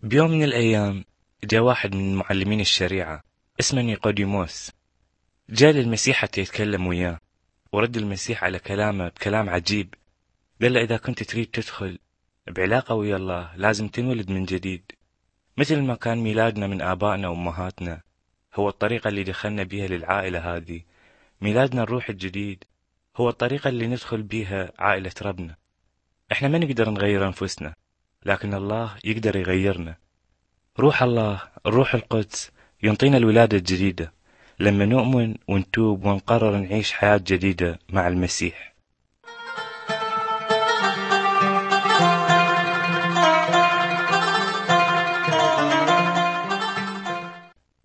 بيوم من الأيام جاء واحد من معلمين الشريعة اسمه نيقوديموس. جاء للمسيح حتى يتكلم وياه، ورد المسيح على كلامه بكلام عجيب. قال له إذا كنت تريد تدخل بعلاقة ويا الله لازم تنولد من جديد، مثل ما كان ميلادنا من آبائنا وأمهاتنا هو الطريقة اللي دخلنا بيها للعائلة هذه. ميلادنا الروح الجديد هو الطريقة اللي ندخل بيها عائلة ربنا. احنا ما نقدر نغير أنفسنا، لكن الله يقدر يغيرنا. روح الله الروح القدس ينطينا الولادة الجديدة لما نؤمن ونتوب ونقرر نعيش حياة جديدة مع المسيح.